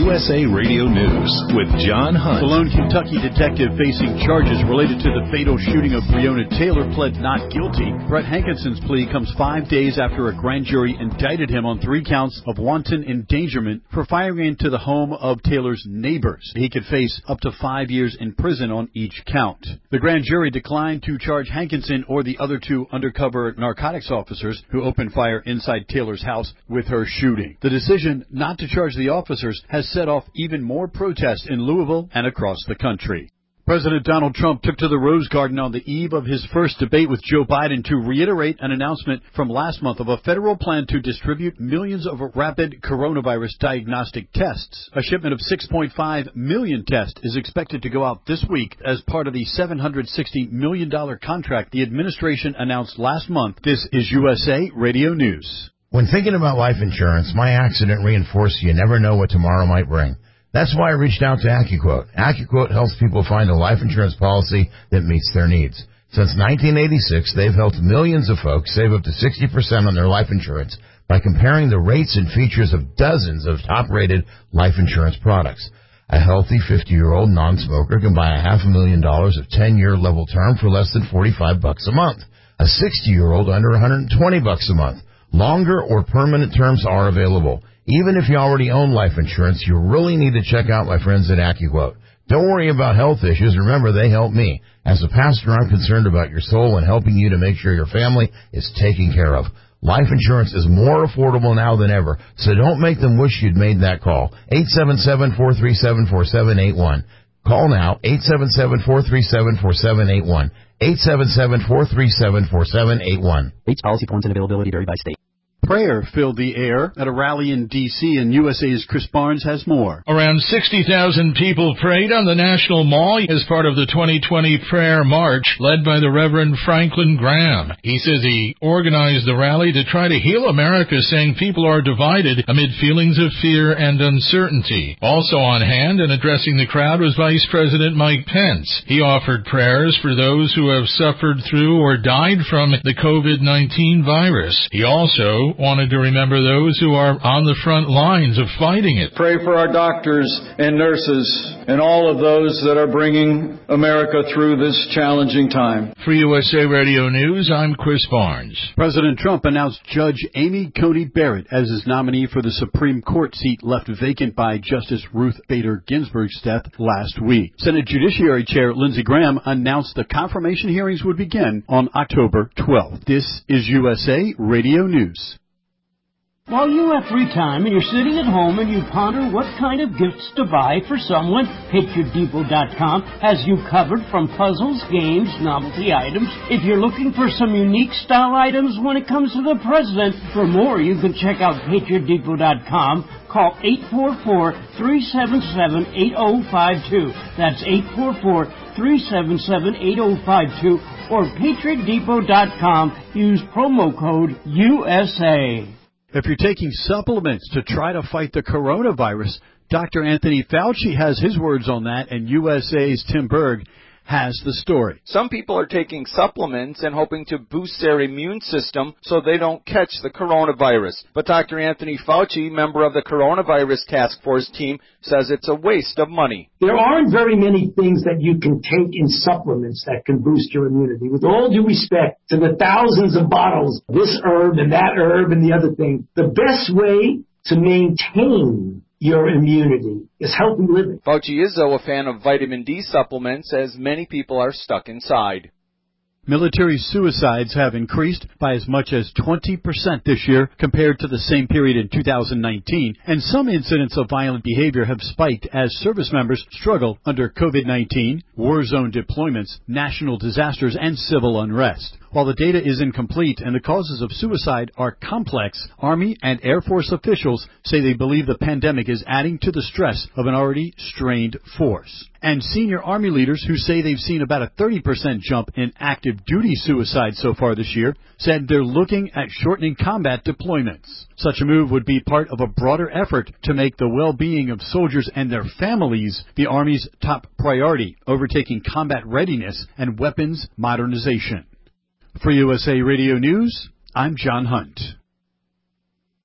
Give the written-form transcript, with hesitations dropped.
USA Radio News with John Hunt. The lone Kentucky detective facing charges related to the fatal shooting of Breonna Taylor pled not guilty. Brett Hankinson's plea comes 5 days after a grand jury indicted him on 3 counts of wanton endangerment for firing into the home of Taylor's neighbors. He could face up to 5 years in prison on each count. The grand jury declined to charge Hankinson or the other 2 undercover narcotics officers who opened fire inside Taylor's house with her shooting. The decision not to charge the officers has set off even more protests in Louisville and across the country. President Donald Trump took to the Rose Garden on the eve of his first debate with Joe Biden to reiterate an announcement from last month of a federal plan to distribute millions of rapid coronavirus diagnostic tests. A shipment of 6.5 million tests is expected to go out this week as part of the $760 million contract the administration announced last month. This is USA Radio News. When thinking about life insurance, my accident reinforced you never know what tomorrow might bring. That's why I reached out to AccuQuote. AccuQuote helps people find a life insurance policy that meets their needs. Since 1986, they've helped millions of folks save up to 60% on their life insurance by comparing the rates and features of dozens of top-rated life insurance products. A healthy 50-year-old non-smoker can buy $500,000 of 10-year level term for less than $45 a month. A 60-year-old under $120 a month. Longer or permanent terms are available. Even if you already own life insurance, you really need to check out my friends at AccuQuote. Don't worry about health issues. Remember, they help me. As a pastor, I'm concerned about your soul and helping you to make sure your family is taken care of. Life insurance is more affordable now than ever, so don't make them wish you'd made that call. 877-437-4781. Call now, 877-437-4781. 877-437-4781. Rates, policy forms, and availability vary by state. Prayer filled the air at a rally in D.C., and USA's Chris Barnes has more. Around 60,000 people prayed on the National Mall as part of the 2020 prayer march led by the Reverend Franklin Graham. He says he organized the rally to try to heal America, saying people are divided amid feelings of fear and uncertainty. Also on hand and addressing the crowd was Vice President Mike Pence. He offered prayers for those who have suffered through or died from the COVID-19 virus. He also wanted to remember those who are on the front lines of fighting it. Pray for our doctors and nurses and all of those that are bringing America through this challenging time. For USA Radio News, I'm Chris Barnes. President Trump announced Judge Amy Coney Barrett as his nominee for the Supreme Court seat left vacant by Justice Ruth Bader Ginsburg's death last week. Senate Judiciary Chair Lindsey Graham announced the confirmation hearings would begin on October 12th. This is USA Radio News. While you have free time and you're sitting at home and you ponder what kind of gifts to buy for someone, PatriotDepot.com has you covered from puzzles, games, novelty items. If you're looking for some unique style items when it comes to the president, for more you can check out PatriotDepot.com. Call 844-377-8052. That's 844-377-8052 or PatriotDepot.com. Use promo code USA. If you're taking supplements to try to fight the coronavirus, Dr. Anthony Fauci has his words on that, and USA's Tim Berg has the story. Some people are taking supplements and hoping to boost their immune system so they don't catch the coronavirus. But Dr. Anthony Fauci, member of the coronavirus task force team, says it's a waste of money. There aren't very many things that you can take in supplements that can boost your immunity. With all due respect to the thousands of bottles, this herb and that herb and the other thing, the best way to maintain your immunity is healthy living. Fauci is, though, a fan of vitamin D supplements, as many people are stuck inside. Military suicides have increased by as much as 20% this year compared to the same period in 2019, and some incidents of violent behavior have spiked as service members struggle under COVID-19, war zone deployments, national disasters, and civil unrest. While the data is incomplete and the causes of suicide are complex, Army and Air Force officials say they believe the pandemic is adding to the stress of an already strained force. And senior Army leaders who say they've seen about a 30% jump in active duty suicides so far this year said they're looking at shortening combat deployments. Such a move would be part of a broader effort to make the well-being of soldiers and their families the Army's top priority, overtaking combat readiness and weapons modernization. For USA Radio News, I'm John Hunt.